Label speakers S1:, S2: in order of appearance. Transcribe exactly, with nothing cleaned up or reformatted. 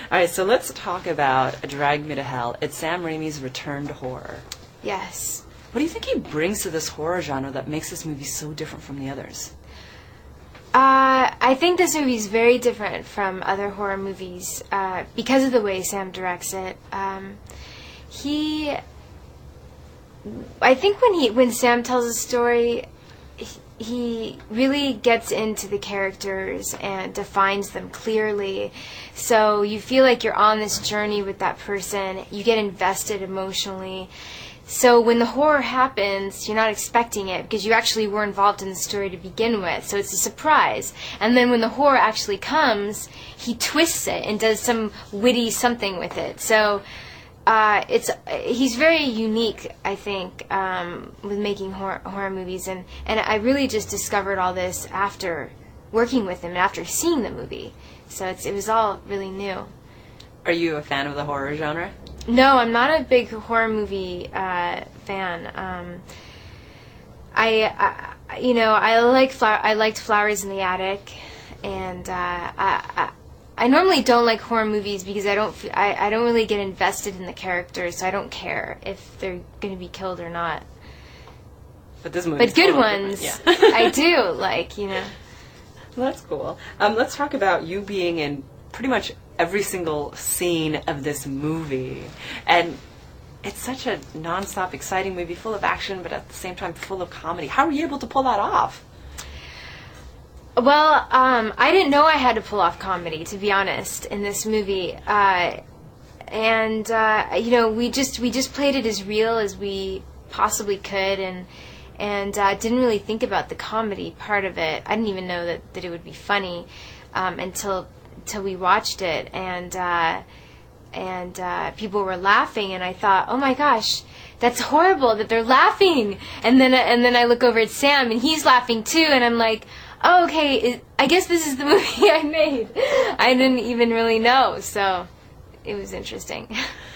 S1: All right, so let's talk about Drag Me to Hell. It's Sam Raimi's return to horror.
S2: Yes.
S1: What do you think he brings to this horror genre that makes this movie so different from the others?
S2: Uh, I think this movie is very different from other horror movies uh, because of the way Sam directs it. Um, he, I think when he when Sam tells a story, he, he really gets into the characters and defines them clearly. So you feel like you're on this journey with that person. You get invested emotionally. So when the horror happens, you're not expecting it because you actually were involved in the story to begin with. So it's a surprise. And then when the horror actually comes, he twists it and does some witty something with it. So uh, it's he's very unique, I think, um, with making horror, horror movies. And, and I really just discovered all this after working with him and after seeing the movie. So it's, it was all really new.
S1: Are you a fan of the horror genre?
S2: No, I'm not a big horror movie uh, fan. Um, I, I, you know, I like flower, I liked Flowers in the Attic, and uh, I, I, I normally don't like horror movies because I don't, f- I, I don't really get invested in the characters, so I don't care if they're going to be killed or not.
S1: But this movie,
S2: but good ones,
S1: yeah.
S2: I do like, you know.
S1: Well, that's cool. Um, let's talk about you being in pretty much every single scene of this movie. And it's such a non-stop exciting movie, full of action, but at the same time full of comedy. How were you able to pull that off?
S2: Well, um, I didn't know I had to pull off comedy, to be honest, in this movie. Uh, and, uh, you know, we just we just played it as real as we possibly could, and and uh, didn't really think about the comedy part of it. I didn't even know that, that it would be funny um, until... till we watched it, and uh, and uh, people were laughing, and I thought, oh my gosh, that's horrible that they're laughing. And then and then I look over at Sam, and he's laughing too, and I'm like, oh, okay, it, I guess this is the movie I made. I didn't even really know, so it was interesting.